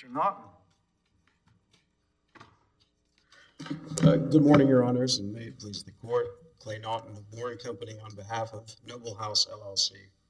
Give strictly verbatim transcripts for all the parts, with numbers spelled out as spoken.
Mister Naughton. Uh, good morning, Your Honors, and may it please the Court. Clay Naughton of Boring Company on behalf of Noble House L L C.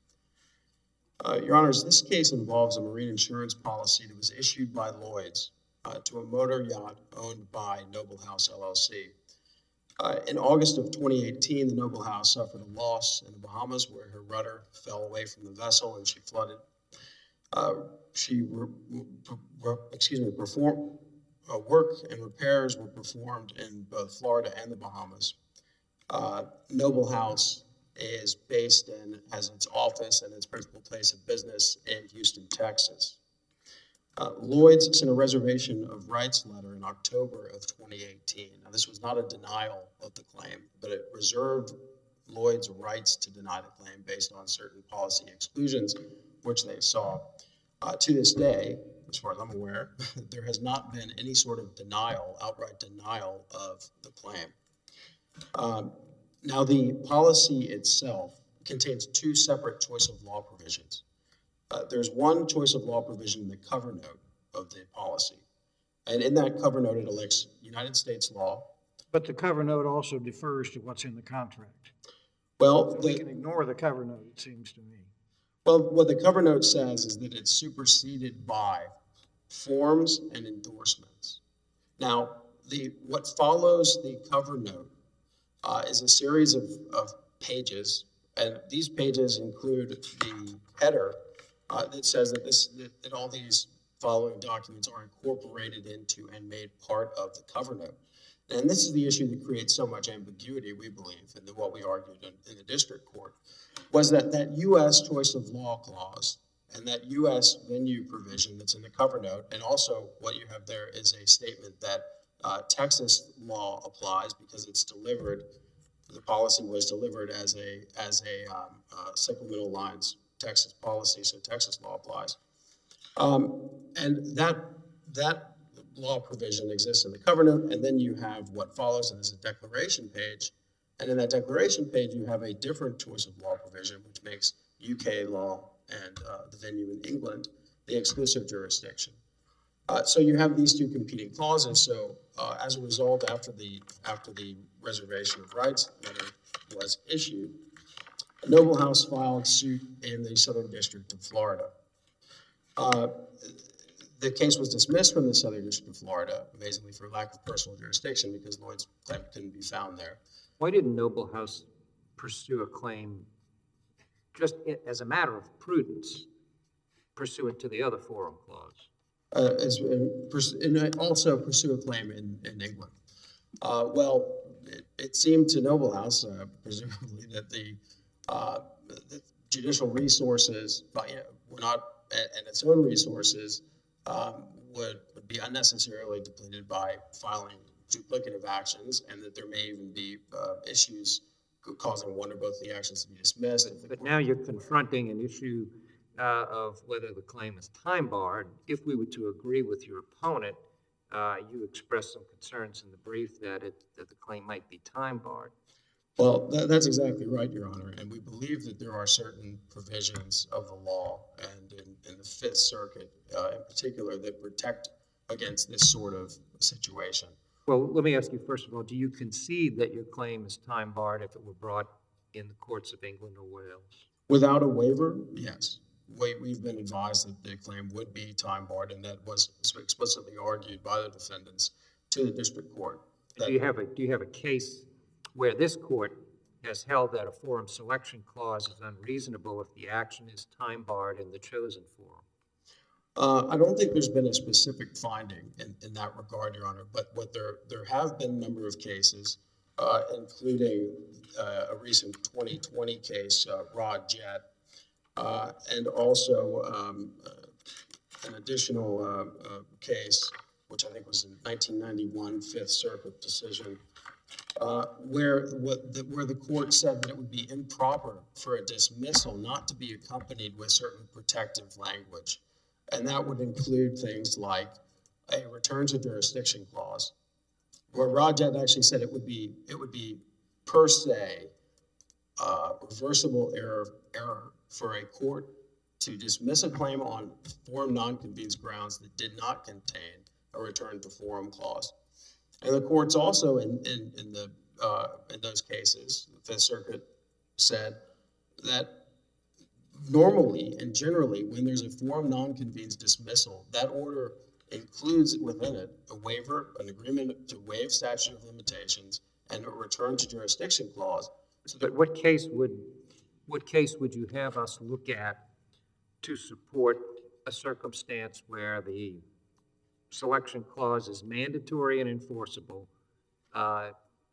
Uh, Your Honors, this case involves a marine insurance policy that was issued by Lloyd's uh, to a motor yacht owned by Noble House L L C. Uh, in August of twenty eighteen, the Noble House suffered a loss in the Bahamas where her rudder fell away from the vessel and she flooded. Uh, she, re, re, excuse me, performed uh, work and repairs were performed in both Florida and the Bahamas. Uh, Noble House is based in, as its office and its principal place of business in Houston, Texas. Uh, Lloyd's sent a reservation of rights letter in October of twenty eighteen. Now, this was not a denial of the claim, but it reserved Lloyd's rights to deny the claim based on certain policy exclusions, which they saw. Uh, to this day, as far as I'm aware, there has not been any sort of denial, outright denial of the claim. Um, now, the policy itself contains two separate choice of law provisions. Uh, there's one choice of law provision in the cover note of the policy. And in that cover note, it elects United States law. But the cover note also defers to what's in the contract. Well, so the, we can ignore the cover note, it seems to me. Well, what the cover note says is that it's superseded by forms and endorsements. Now, the what follows the cover note uh, is a series of, of pages, and these pages include the header Uh, that says that this that, that all these following documents are incorporated into and made part of the cover note. And this is the issue that creates so much ambiguity, we believe, and what we argued in, in the district court, was that that U S choice of law clause and that U S venue provision that's in the cover note, and also what you have there is a statement that uh, Texas law applies because it's delivered, the policy was delivered as a, as a um, uh, supplemental lines Texas policy, so Texas law applies. Um, and that, that law provision exists in the cover note, and then you have what follows, and there's a declaration page. And in that declaration page, you have a different choice of law provision, which makes U K law and uh, the venue in England the exclusive jurisdiction. Uh, so you have these two competing clauses. So uh, as a result, after the, after the reservation of rights letter was issued, Noble House filed suit in the Southern District of Florida. Uh, the case was dismissed from the Southern District of Florida, amazingly for lack of personal jurisdiction, because Lloyd's claim couldn't be found there. Why didn't Noble House pursue a claim just as a matter of prudence pursuant to the other forum clause? Uh, as, uh, and also pursue a claim in, in England. Uh, well, it, it seemed to Noble House, uh, presumably, that the Uh, the judicial resources by, you know, were not, and its own resources um, would, would be unnecessarily depleted by filing duplicative actions, and that there may even be uh, issues causing one or both of the actions to be dismissed. But now you're confronting an issue uh, of whether the claim is time barred. If we were to agree with your opponent, uh, you expressed some concerns in the brief that, it, that the claim might be time barred. Well, that, that's exactly right, Your Honor, and we believe that there are certain provisions of the law and in, in the Fifth Circuit uh, in particular that protect against this sort of situation. Well, let me ask you first of all, do you concede that your claim is time barred if it were brought in the courts of England or Wales? Without a waiver, yes. We, we've been advised that the claim would be time barred, and that was explicitly argued by the defendants to the district court. Do you have a, do you have a case where this court has held that a forum selection clause is unreasonable if the action is time barred in the chosen forum? Uh, I don't think there's been a specific finding in, in that regard, Your Honor, but what there, there have been a number of cases, uh, including uh, a recent twenty twenty case, uh, Rod Jet, uh, and also um, uh, an additional uh, uh, case, which I think was a nineteen ninety-one Fifth Circuit decision, Uh, where, what the, where the court said that it would be improper for a dismissal not to be accompanied with certain protective language. And that would include things like a return to jurisdiction clause, where Rajat actually said it would be, it would be per se uh, reversible error, error for a court to dismiss a claim on forum non-convenience grounds that did not contain a return to forum clause. And the courts also in, in, in, the, uh, in those cases, the Fifth Circuit said that normally and generally when there's a forum non-convenience dismissal, that order includes within it a waiver, an agreement to waive statute of limitations, and a return to jurisdiction clause. So but what case would what case would you have us look at to support a circumstance where the selection clause is mandatory and enforceable, uh,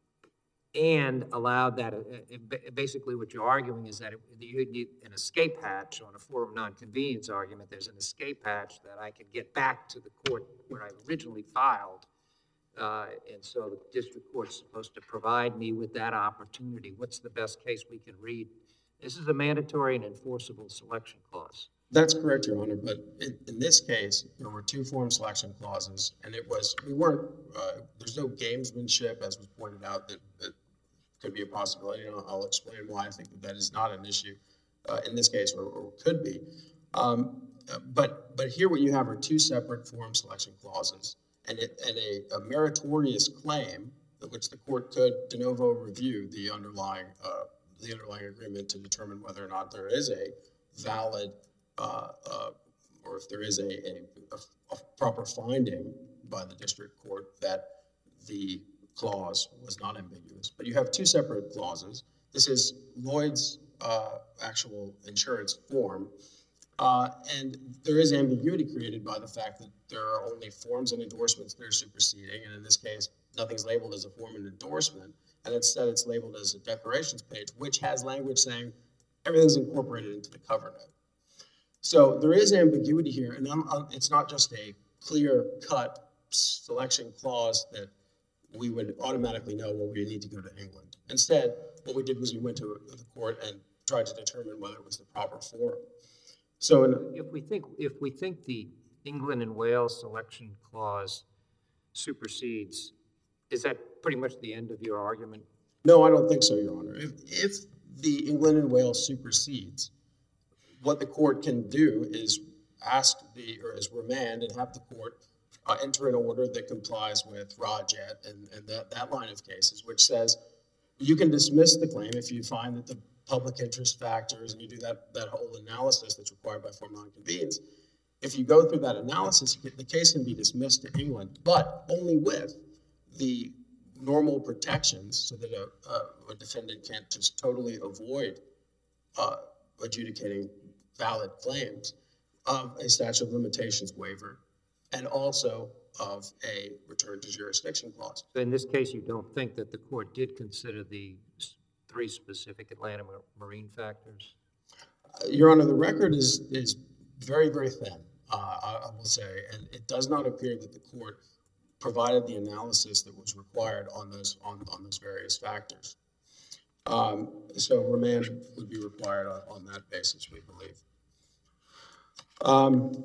and allowed that, uh, it, basically what you're arguing is that it, you need an escape hatch on a forum non-convenience argument. There's an escape hatch that I could get back to the court where I originally filed, uh, and so the district court's supposed to provide me with that opportunity. What's the best case we can read? This is a mandatory and enforceable selection clause. That's correct, Your Honor, but in, in this case, there were two forum selection clauses, and it was, we weren't, uh, there's no gamesmanship, as was pointed out, that, that could be a possibility, and I'll, I'll explain why I think that that is not an issue uh, in this case, or, or could be. Um, but, but here what you have are two separate forum selection clauses, and, it, and a, a meritorious claim, which the court could de novo review the underlying, uh, the underlying agreement to determine whether or not there is a valid Uh, uh, or if there is a, a, a proper finding by the district court that the clause was not ambiguous. But you have two separate clauses. This is Lloyd's uh, actual insurance form, uh, and there is ambiguity created by the fact that there are only forms and endorsements that are superseding, and in this case, nothing's labeled as a form and endorsement, and instead it's labeled as a declarations page, which has language saying everything's incorporated into the cover note. So there is ambiguity here, and I'm, I'm, it's not just a clear-cut selection clause that we would automatically know, well, we need to go to England. Instead, what we did was we went to the court and tried to determine whether it was the proper forum. So in, if we think if we think the England and Wales selection clause supersedes, is that pretty much the end of your argument? No, I don't think so, Your Honor. If, if the England and Wales supersedes, what the court can do is ask the, or is remand and have the court uh, enter an order that complies with Rajet and, and that, that line of cases, which says you can dismiss the claim if you find that the public interest factors and you do that, that whole analysis that's required by forum non-convenience. If you go through that analysis, the case can be dismissed to England, but only with the normal protections so that a, a, a defendant can't just totally avoid uh, adjudicating valid claims of a statute of limitations waiver and also of a return to jurisdiction clause. So in this case, you don't think that the court did consider the three specific Atlanta marine factors? Uh, Your Honor, the record is is very, very thin, uh, I, I will say, and it does not appear that the court provided the analysis that was required on those on, on those various factors. Um, so remand would be required on, on that basis, we believe. Um,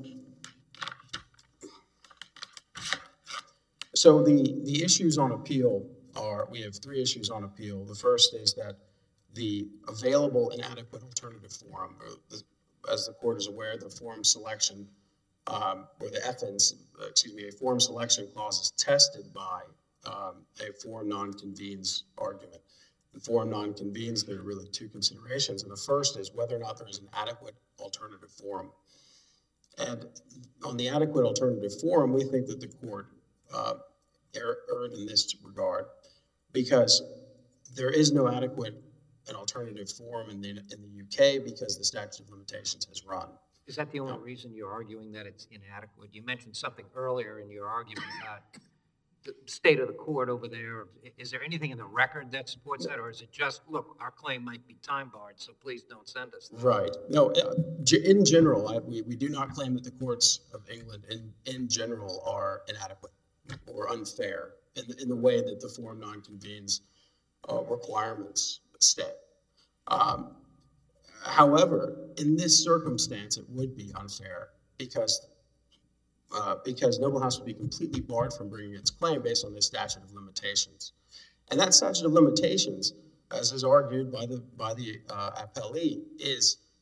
so the, the issues on appeal are, we have three issues on appeal. The first is that the available inadequate alternative forum, or the, as the court is aware, the forum selection, um, or the F N, excuse me, a forum selection clause is tested by um, a forum non-convenes argument. The forum non-convenes, there are really two considerations, and the first is whether or not there is an adequate alternative forum. And on the adequate alternative forum, we think that the court uh, erred in this regard because there is no adequate and alternative forum in the, in the U K because the statute of limitations has run. Is that the only No. reason you're arguing that it's inadequate? You mentioned something earlier in your argument about the state of the court over there. Is there anything in the record that supports that, or is it just, look, our claim might be time barred, so please don't send us that? Right. No, in general, I, we, we do not claim that the courts of England in, in general are inadequate or unfair in the, in the way that the forum non-convenes uh, requirements state. Um, however, in this circumstance, it would be unfair because Uh, because Noble House would be completely barred from bringing its claim based on the statute of limitations. And that statute of limitations, as is argued by the by the uh, appellee, is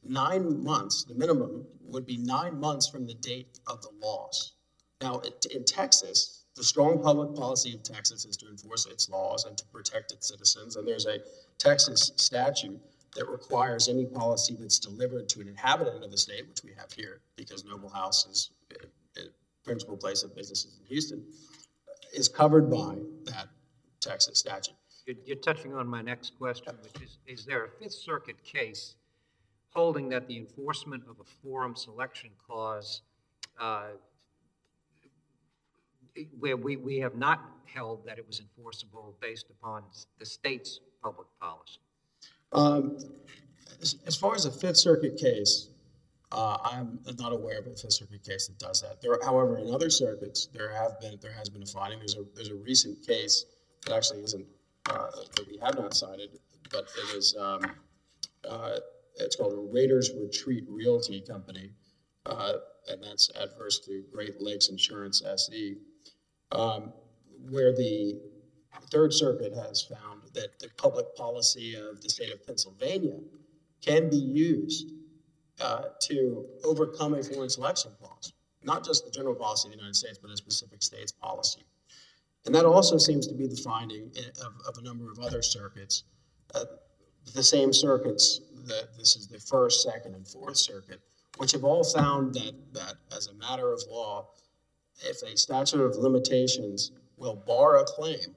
nine months, the minimum would be nine months from the date of the loss. Now, in Texas, the strong public policy of Texas is to enforce its laws and to protect its citizens. And there's a Texas statute that requires any policy that's delivered to an inhabitant of the state, which we have here, because Noble House is a principal place of businesses in Houston, is covered by that Texas statute. You're, you're touching on my next question, which is, is there a Fifth Circuit case holding that the enforcement of a forum selection clause uh, where we, we have not held that it was enforceable based upon the state's public policy? Um, as, as far as a Fifth Circuit case, uh, I'm not aware of a Fifth Circuit case that does that. There, however, in other circuits, there have been there has been a finding. There's a there's a recent case that actually isn't uh, that we have not cited, but it is um, uh, it's called a Raiders Retreat Realty Company, uh, and that's adverse to Great Lakes Insurance S E, um, where the Third Circuit has found that the public policy of the state of Pennsylvania can be used uh, to overcome a foreign selection clause, not just the general policy of the United States, but a specific state's policy. And that also seems to be the finding of, of a number of other circuits. Uh, the same circuits, the, this is the First, Second, and Fourth Circuit, which have all found that, that as a matter of law, if a statute of limitations will bar a claim,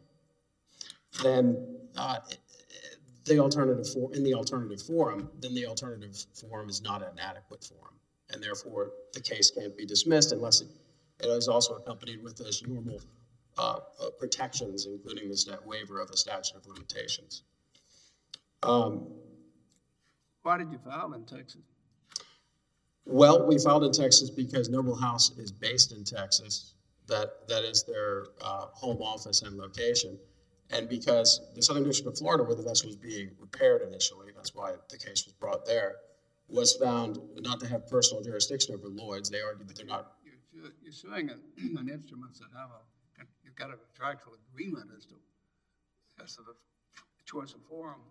then uh, the alternative for, in the alternative forum, then the alternative forum is not an adequate forum, and therefore the case can't be dismissed unless it, it is also accompanied with those normal uh, uh, protections, including the waiver of a statute of limitations. Um, Why did you file in Texas? Well, we filed in Texas because Noble House is based in Texas. That that is their uh, home office and location. And because the Southern District of Florida, where the vessel was being repaired initially, that's why the case was brought there, was found not to have personal jurisdiction over Lloyd's. They argued that they're not. You're, you're suing an, an instrument that have a, you've got a contractual agreement as to, as to the choice of forum.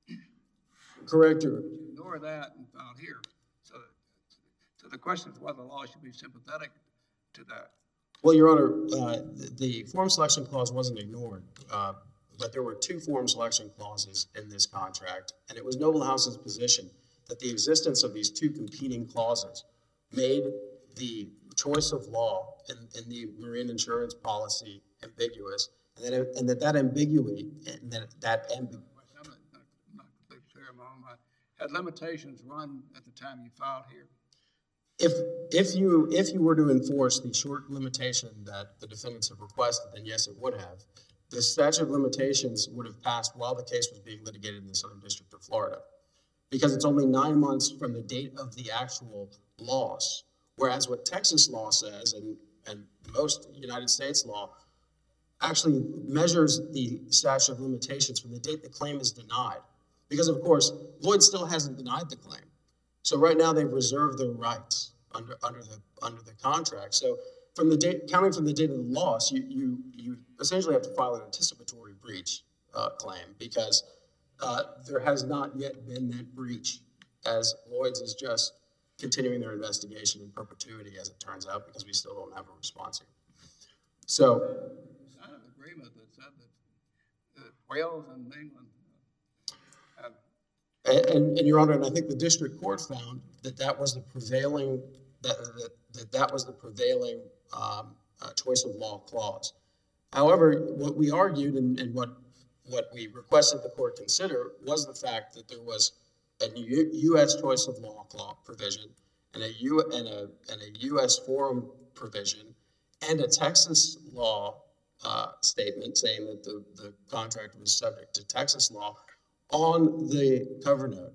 Correct. You ignore that and file here. So, so the question is whether the law should be sympathetic to that. Well, Your Honor, uh, the, the forum selection clause wasn't ignored. Uh, But there were two forum selection clauses in this contract, and it was Noble House's position that the existence of these two competing clauses made the choice of law in, in the marine insurance policy ambiguous, and that and that, that ambiguity and that that ambiguity. I'm not, not, not completely clear in my own mind. Had limitations run at the time you filed here? If if you if you were to enforce the short limitation that the defendants have requested, then yes, it would have. The statute of limitations would have passed while the case was being litigated in the Southern District of Florida, because it's only nine months from the date of the actual loss, whereas what Texas law says, and, and most United States law, actually measures the statute of limitations from the date the claim is denied. Because, of course, Lloyd still hasn't denied the claim. So right now they've reserved their rights under, under, the, under the contract. So from the date, counting from the date of the loss, you, you, you essentially have to file an anticipatory breach uh, claim, because uh, there has not yet been that breach, as Lloyd's is just continuing their investigation in perpetuity, as it turns out, because we still don't have a response here. So, You signed an agreement that said that, that Wales and England had. and, and, and Your Honor, and I think the district court found that that was the prevailing, that that, that, that was the prevailing um, uh, choice of law clause. However, what we argued and, and what what we requested the court consider was the fact that there was a U, U.S. choice of law clause provision and a U and a and a U S forum provision and a Texas law uh, statement saying that the, the contract was subject to Texas law on the cover note.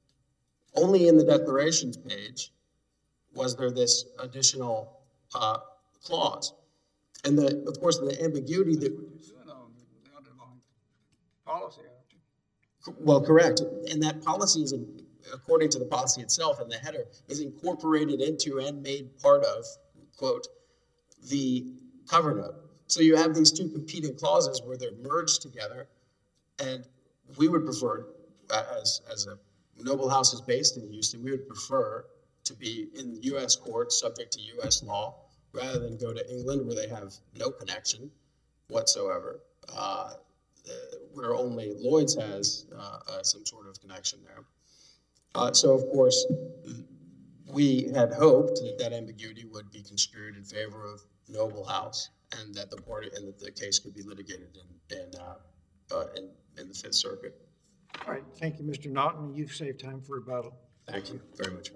Only in the declarations page was there this additional uh, clause. And the, of course, the ambiguity that, What you're doing on the underlying policy, aren't you? well, correct. And that policy is, according to the policy itself in the header, is incorporated into and made part of, quote, the cover note. So you have these two competing clauses where they're merged together, and we would prefer, as, as a Noble House is based in Houston. We would prefer to be in U S courts, subject to U S law, rather than go to England where they have no connection whatsoever, uh, where only Lloyd's has uh, uh, some sort of connection there. Uh, so, of course, we had hoped that that ambiguity would be construed in favor of Noble House, and that the party and that the case could be litigated in in, uh, uh, in, in the Fifth Circuit. All right, thank you, Mister Naughton. You've saved time for rebuttal. Thank you very much.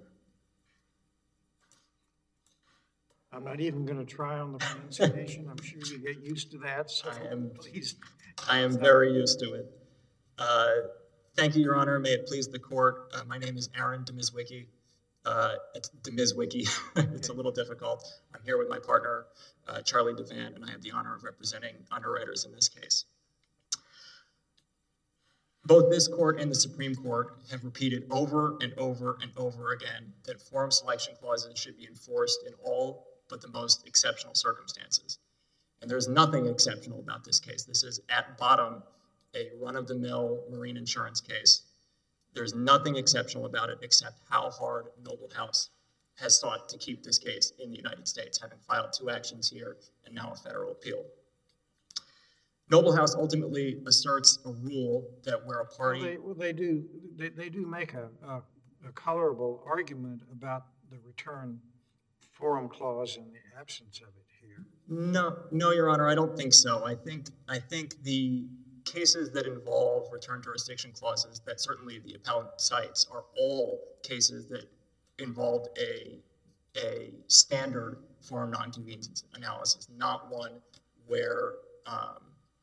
I'm not even going to try on the pronunciation. I'm sure you get used to that, so I am, please. I am very used to it. Uh, thank you, Your Honor. May it please the court. Uh, my name is Aaron Demizwicki. Uh, it's Demizwicki. It's a little difficult. I'm here with my partner, uh, Charlie Devan, and I have the honor of representing underwriters in this case. Both this court and the Supreme Court have repeated over and over and over again that forum selection clauses should be enforced in all but the most exceptional circumstances. And there's nothing exceptional about this case. This is at bottom a run-of-the-mill marine insurance case. There's nothing exceptional about it except how hard Noble House has sought to keep this case in the United States, having filed two actions here and now a federal appeal. Noble House ultimately asserts a rule that where a party... Well, they, well, they do, they, they do make a, a, a colorable argument about the return forum clause in the absence of it here. No, no, Your Honor, I don't think so. I think, I think the cases that involve return jurisdiction clauses that certainly the appellant cites are all cases that involved a, a standard forum nonconvenience analysis, not one where um,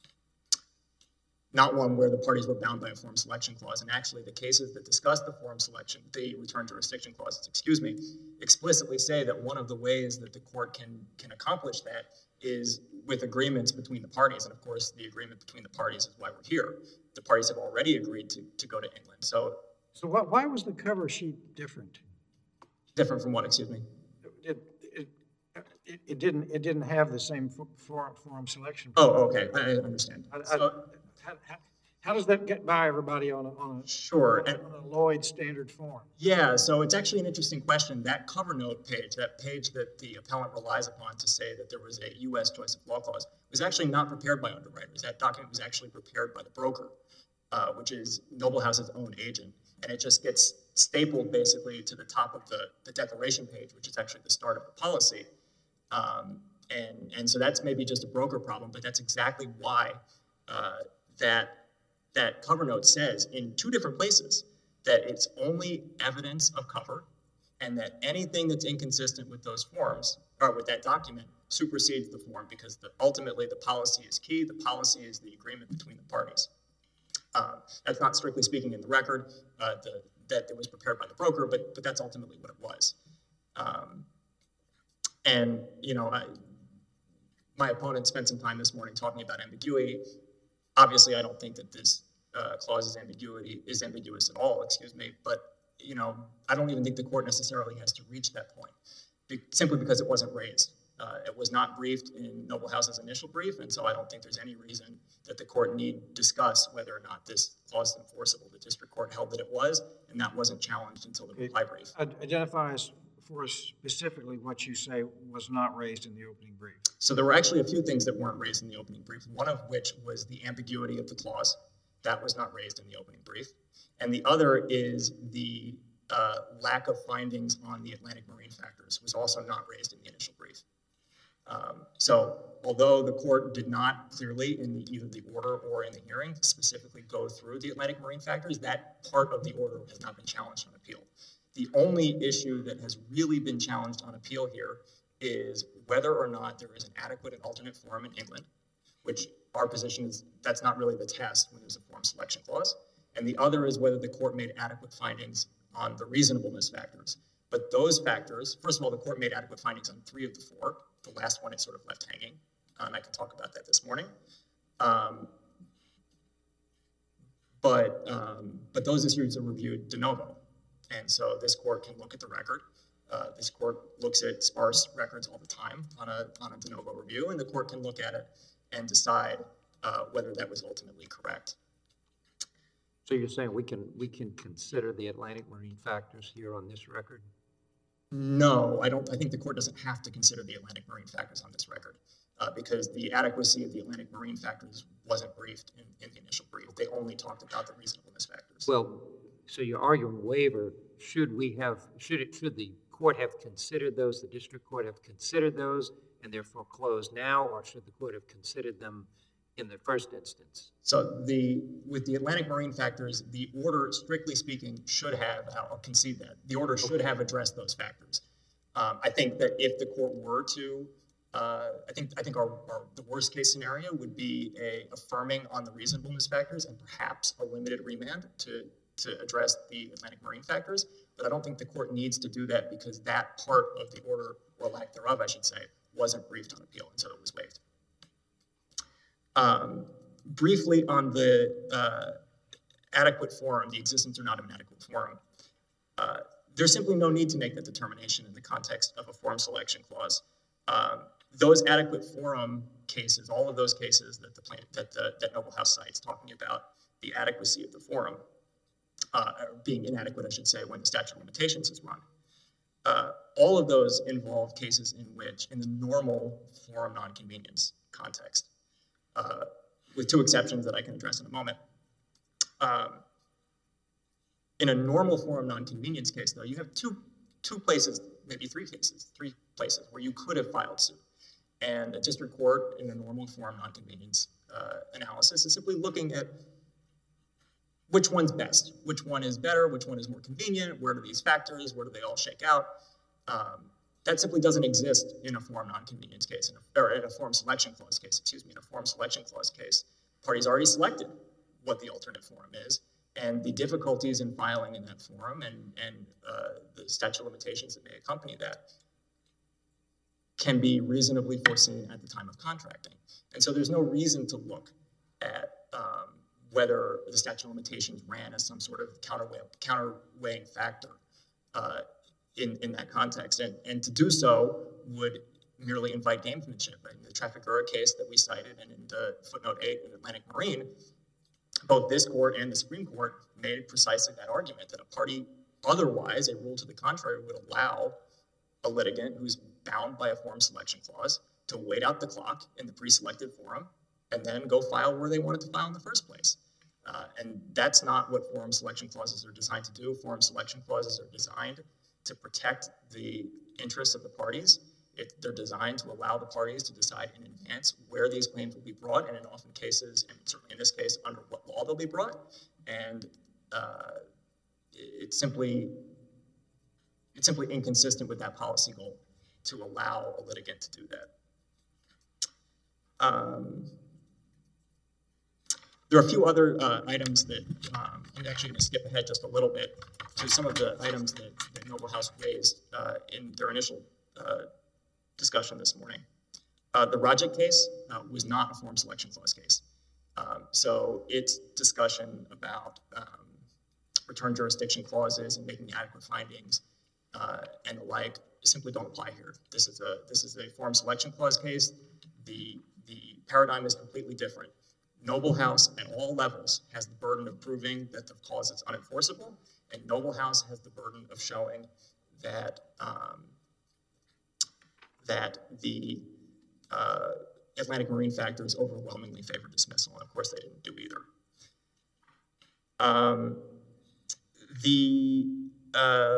not one where the parties were bound by a forum selection clause. And actually the cases that discuss the forum selection, the return jurisdiction clauses, excuse me, explicitly say that one of the ways that the court can, can accomplish that is with agreements between the parties. And of course, the agreement between the parties is why we're here. The parties have already agreed to, to go to England. So, so what, why was the cover sheet different? Different from what, excuse me? It, it, it, it didn't, it didn't have the same forum, forum selection. Oh, okay, I understand. I, I, so, How, how, how does that get by everybody on a, on a, sure. on a, on a Lloyd standard form? Yeah, so it's actually an interesting question. That cover note page, that page that the appellant relies upon to say that there was a U S choice of law clause, was actually not prepared by underwriters. That document was actually prepared by the broker, uh, which is Noble House's own agent. And it just gets stapled basically to the top of the, the declaration page, which is actually the start of the policy. Um, and, and so that's maybe just a broker problem, but that's exactly why uh, that that cover note says in two different places that it's only evidence of cover and that anything that's inconsistent with those forms or with that document supersedes the form because the, ultimately the policy is key. The policy is the agreement between the parties. Uh, that's not strictly speaking in the record uh, the, that it was prepared by the broker, but, but that's ultimately what it was. Um, and, you know, I, my opponent spent some time this morning talking about ambiguity. Obviously, I don't think that this uh, clause's ambiguity is ambiguous at all, excuse me, but, you know, I don't even think the court necessarily has to reach that point, be simply because it wasn't raised. Uh, it was not briefed in Noble House's initial brief, and so I don't think there's any reason that the court need discuss whether or not this clause is enforceable. The district court held that it was, and that wasn't challenged until the reply brief. Identify for us specifically what you say was not raised in the opening brief. So there were actually a few things that weren't raised in the opening brief, one of which was the ambiguity of the clause. That was not raised in the opening brief. And the other is the uh, lack of findings on the Atlantic marine factors was also not raised in the initial brief. Um, so although the court did not clearly in the, either the order or in the hearing specifically go through the Atlantic marine factors, that part of the order has not been challenged on appeal. The only issue that has really been challenged on appeal here is whether or not there is an adequate and alternate forum in England, which our position is that's not really the test when there's a forum selection clause. And the other is whether the court made adequate findings on the reasonableness factors. But those factors, first of all, the court made adequate findings on three of the four. The last one it sort of left hanging, and I can talk about that this morning. Um, but, um, but those issues are reviewed de novo. And so this court can look at the record. Uh, this court looks at sparse records all the time on a, on a de novo review, and the court can look at it and decide uh, whether that was ultimately correct. So you're saying we can, we can consider the Atlantic marine factors here on this record? No, I don't, I think the court doesn't have to consider the Atlantic marine factors on this record, uh, because the adequacy of the Atlantic marine factors wasn't briefed in, in the initial brief. They only talked about the reasonableness factors. Well, so you're arguing waiver. Should we have, should it, should the court have considered those, the district court have considered those and therefore closed now, or should the court have considered them in the first instance? So the, with the Atlantic marine factors, the order, strictly speaking, should have, I'll concede that, the order should have addressed those factors. Um, I think that if the court were to, uh, I think I think our, our the worst case scenario would be a affirming on the reasonableness factors and perhaps a limited remand to, to address the Atlantic marine factors. But I don't think the court needs to do that because that part of the order, or lack thereof, I should say, wasn't briefed on appeal, and so it was waived. Um, briefly on the uh, adequate forum, the existence or not of an adequate forum, uh, there's simply no need to make that determination in the context of a forum selection clause. Um, those adequate forum cases, all of those cases that the plaintiff, that the, that Noble House cites, talking about the adequacy of the forum, uh, being inadequate, I should say, when the statute of limitations is run. Uh, all of those involve cases in which, in the normal forum nonconvenience context, uh, with two exceptions that I can address in a moment. Um, in a normal forum nonconvenience case, though, you have two, two places, maybe three cases, three places where you could have filed suit. And a district court in a normal forum nonconvenience uh, analysis is simply looking at which one's best, which one is better, which one is more convenient, where do these factors, where do they all shake out? Um, that simply doesn't exist in a forum nonconvenience case, in a, or in a forum selection clause case, excuse me, in a forum selection clause case. Parties already selected what the alternate forum is, and the difficulties in filing in that forum and, and uh, the statute of limitations that may accompany that can be reasonably foreseen at the time of contracting. And so there's no reason to look at um, whether the statute of limitations ran as some sort of counterweigh, counterweighing factor uh, in, in that context. And, and to do so would merely invite gamesmanship. In the Trafigura case that we cited and in the footnote eight in Atlantic Marine, both this court and the Supreme Court made precisely that argument, that a party otherwise, a rule to the contrary, would allow a litigant who's bound by a forum selection clause to wait out the clock in the pre-selected forum and then go file where they wanted to file in the first place. Uh, and that's not what forum selection clauses are designed to do. Forum selection clauses are designed to protect the interests of the parties. It, they're designed to allow the parties to decide in advance where these claims will be brought, and in often cases, and certainly in this case, under what law they'll be brought. And uh, it's simply it's simply inconsistent with that policy goal to allow a litigant to do that. Um, there are a few other uh, items that um, I'm actually going to skip ahead just a little bit to some of the items that, that Noble House raised uh, in their initial uh, discussion this morning. Uh, the Rajek case uh, was not a forum selection clause case. Um, so its discussion about um, return jurisdiction clauses and making adequate findings uh, and the like simply don't apply here. This is a this is a forum selection clause case. The the paradigm is completely different. Noble House at all levels has the burden of proving that the clause is unenforceable, and Noble House has the burden of showing that um, that the uh, Atlantic Marine factors overwhelmingly favor dismissal, and of course they didn't do either. Um, the uh,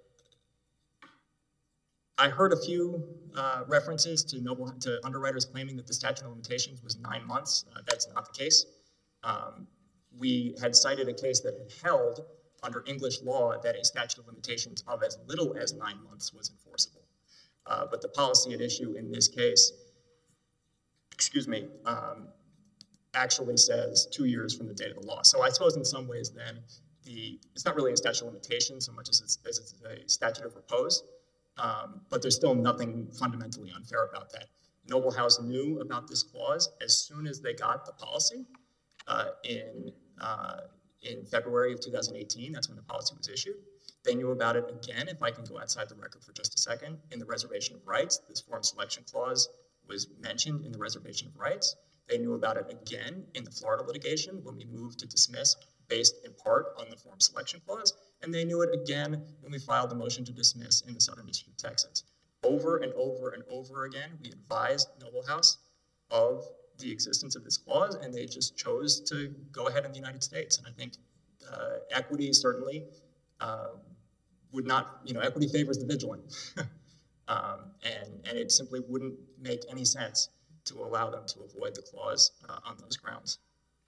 I heard a few uh, references to Noble to underwriters claiming that the statute of limitations was nine months. Uh, that's not the case. Um, we had cited a case that had held under English law that a statute of limitations of as little as nine months was enforceable. Uh, but the policy at issue in this case, excuse me, um, actually says two years from the date of the law. So I suppose in some ways then, the it's not really a statute of limitations so much as it's, as it's a statute of repose, um, but there's still nothing fundamentally unfair about that. Noble House knew about this clause as soon as they got the policy uh, in, uh, in February of two thousand eighteen. That's when the policy was issued. They knew about it again, if I can go outside the record for just a second, in the reservation of rights. This forum selection clause was mentioned in the reservation of rights. They knew about it again in the Florida litigation when we moved to dismiss based in part on the Forum Selection Clause, and they knew it again when we filed the motion to dismiss in the Southern District of Texas. Over and over and over again, we advised Noble House of the existence of this clause, and they just chose to go ahead in the United States. And I think uh, equity certainly uh, would not, you know, equity favors the vigilant. um, and, and it simply wouldn't make any sense to allow them to avoid the clause uh, on those grounds.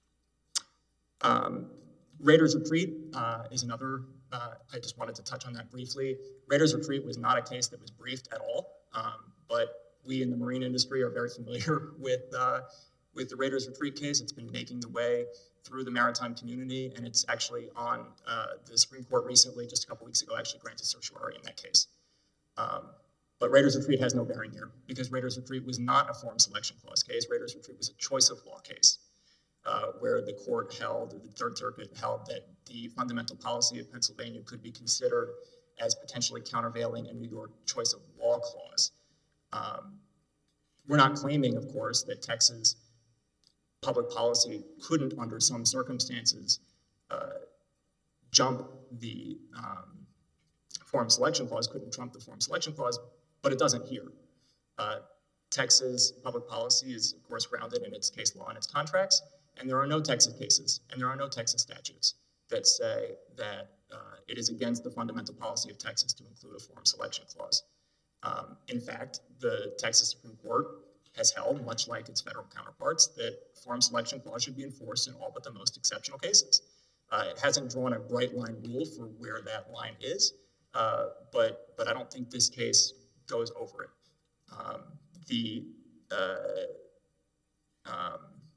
Um, Raiders Retreat uh, is another, uh, I just wanted to touch on that briefly. Raiders Retreat was not a case that was briefed at all, um, but we in the marine industry are very familiar with, uh, with the Raiders Retreat case. It's been making the way through the maritime community, and it's actually on uh, the Supreme Court recently, just a couple weeks ago, actually granted certiorari in that case. Um, but Raiders Retreat has no bearing here, because Raiders Retreat was not a Forum Selection Clause case. Raiders Retreat was a choice of law case, uh, where the court held, the Third Circuit held, that the fundamental policy of Pennsylvania could be considered as potentially countervailing a New York choice of law clause. Um, we're not claiming, of course, that Texas public policy couldn't, under some circumstances, uh, jump the um, Forum Selection Clause, couldn't trump the Forum Selection Clause, but it doesn't here. Uh, Texas public policy is, of course, grounded in its case law and its contracts, and there are no Texas cases, and there are no Texas statutes that say that uh, it is against the fundamental policy of Texas to include a Forum Selection Clause. Um, in fact, the Texas Supreme Court has held, much like its federal counterparts, that Forum Selection Clause should be enforced in all but the most exceptional cases. Uh, it hasn't drawn a bright line rule for where that line is, uh, but but I don't think this case goes over it. Um, the uh, um,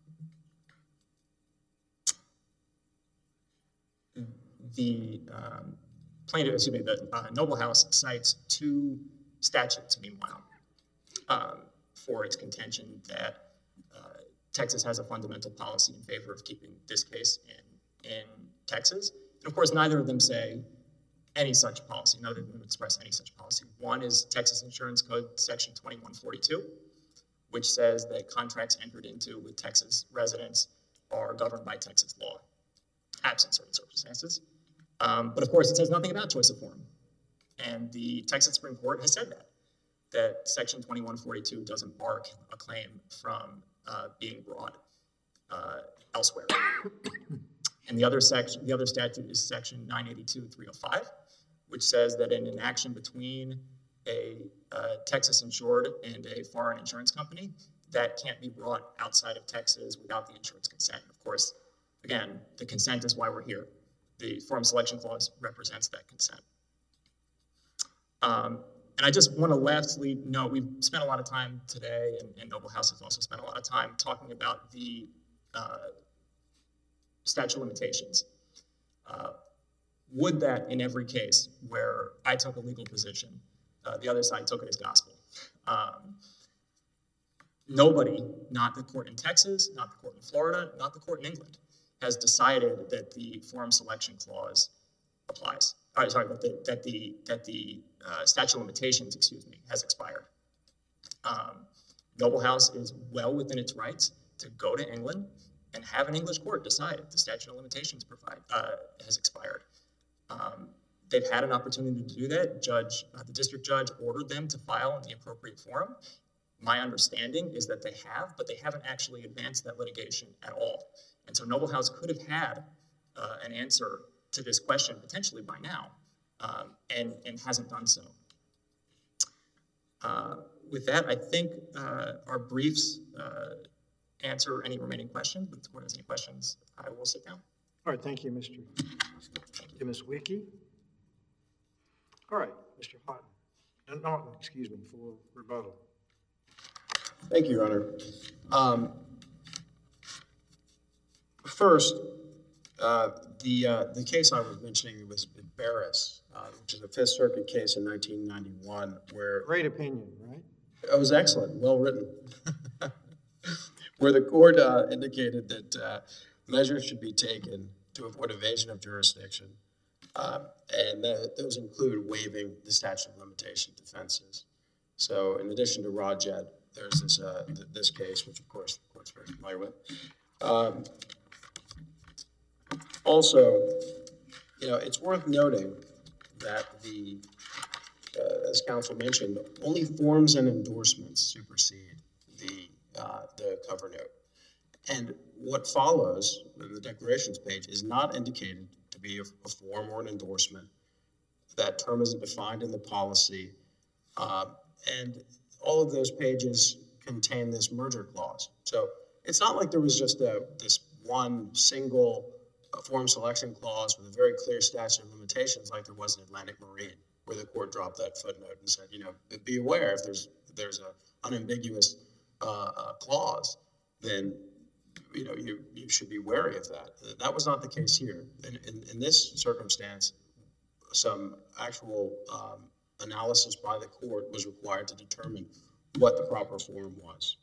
the um, plaintiff, excuse me, the uh, Noble House cites two statutes, meanwhile, um, for its contention that uh, Texas has a fundamental policy in favor of keeping this case in, in Texas. And of course, neither of them say any such policy, neither of them express any such policy. One is Texas Insurance Code section twenty-one forty-two, which says that contracts entered into with Texas residents are governed by Texas law, absent certain circumstances. Um, but of course, it says nothing about choice of forum. And the Texas Supreme Court has said that, that section twenty-one forty-two doesn't bar a claim from uh, being brought uh, elsewhere. And the other section, the other statute is section nine eighty-two three oh five, which says that in an action between a uh, Texas insured and a foreign insurance company, that can't be brought outside of Texas without the insurance consent. Of course, again, the consent is why we're here. The Forum Selection Clause represents that consent. Um, and I just want to lastly note, we've spent a lot of time today, and, and Noble House has also spent a lot of time talking about the uh, statute of limitations. Uh, would that, in every case where I took a legal position, uh, the other side took it as gospel? Um, nobody, not the court in Texas, not the court in Florida, not the court in England, has decided that the Forum Selection Clause applies. Or, sorry, that the, that the, that the uh, statute of limitations, excuse me, has expired. Um, Noble House is well within its rights to go to England and have an English court decide if the statute of limitations provide, uh, has expired. Um, they've had an opportunity to do that. Judge, uh, the district judge ordered them to file in the appropriate forum. My understanding is that they have, but they haven't actually advanced that litigation at all. And so Noble House could have had uh, an answer to this question potentially by now, um, and, and hasn't done so. Uh, with that, I think uh, our briefs uh, answer any remaining questions. If the court has any questions, I will sit down. All right, thank you, Mister Miz Wiki. All right, Mister Houghton, uh, Norton, excuse me, for rebuttal. Thank you, Your Honor. Um, first, uh, the uh, the case I was mentioning was Barris, uh, which is a Fifth Circuit case in nineteen ninety-one, where Great opinion, right? it was excellent, well written, where the court uh, indicated that uh, measures should be taken to avoid evasion of jurisdiction, uh, and that those include waiving the statute of limitation defenses. So, in addition to Rodjet, there's this uh, th this case, which of course the court's very familiar with. Um, Also, you know, it's worth noting that the, uh, as counsel mentioned, only forms and endorsements supersede the, uh, the cover note. And what follows in the declarations page is not indicated to be a, a form or an endorsement. That term isn't defined in the policy. Uh, and all of those pages contain this merger clause. So it's not like there was just a, this one single uh, form selection clause with a very clear statute of limitations like there was in Atlantic Marine, where the court dropped that footnote and said, you know, be aware if there's, if there's a unambiguous uh, uh, clause, then you know, you, you should be wary of that. That was not the case here. In, in, in this circumstance, some actual um, analysis by the court was required to determine what the proper form was.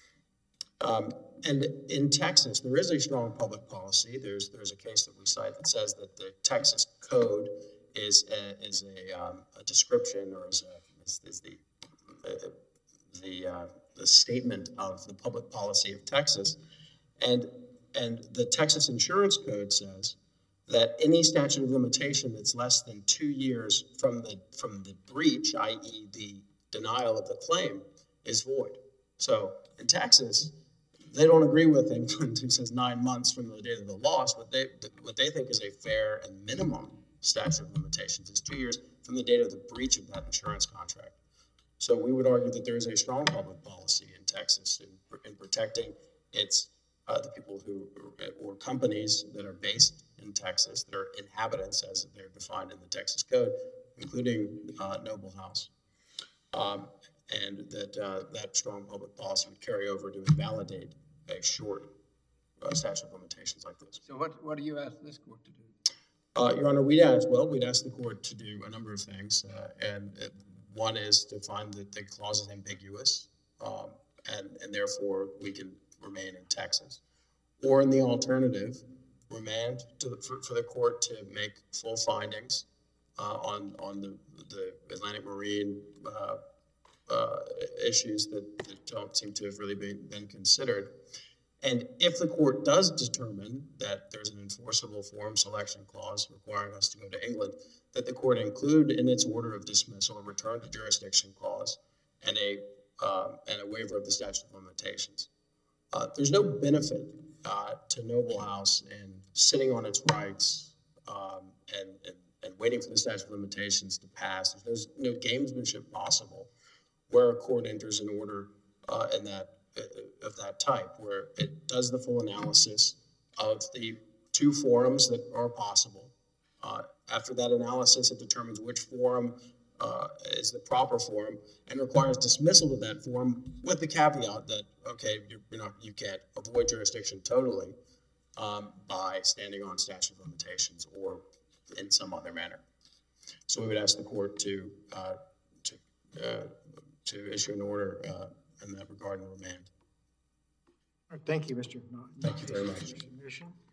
Um, and in Texas, there is a strong public policy. There's there's a case that we cite that says that the Texas Code is a, is a, um, a description or is, a, is, is the uh, the uh, the statement of the public policy of Texas. And, and the Texas Insurance Code says that any statute of limitation that's less than two years from the, from the breach, that is the denial of the claim, is void. So in Texas, they don't agree with England, who says nine months from the date of the loss. What they, what they think is a fair and minimum statute of limitations is two years from the date of the breach of that insurance contract. So we would argue that there is a strong public policy in Texas in, in protecting its Uh, the people who, or companies that are based in Texas, that are inhabitants as they're defined in the Texas Code, including uh, Noble House. Um, and that uh, that strong public policy would carry over to invalidate a short uh, statute of limitations like this. So what, what do you ask this court to do? Uh, Your Honor, we'd ask, well, we'd ask the court to do a number of things. Uh, and uh, one is to find that the clause is ambiguous, um, and, and therefore we can remain in Texas, or in the alternative, remand to the, for, for the court to make full findings uh, on on the the Atlantic Marine uh, uh, issues that, that don't seem to have really been, been considered. And if the court does determine that there's an enforceable form selection clause requiring us to go to England, that the court include in its order of dismissal a return to jurisdiction clause and a um, and a waiver of the statute of limitations. Uh, there's no benefit uh, to Noble House in sitting on its rights um, and, and, and waiting for the statute of limitations to pass. There's no gamesmanship possible where a court enters an order uh, in that uh, of that type, where it does the full analysis of the two forums that are possible. Uh, after that analysis, it determines which forum Uh, is the proper form and requires dismissal of that form with the caveat that, okay, you're, you're not, you can't avoid jurisdiction totally um, by standing on statute of limitations or in some other manner. So we would ask the court to uh, to, uh, to issue an order uh, in that regard and remand. All right, thank you, Mister Norton. Thank you very much. Mister Mission.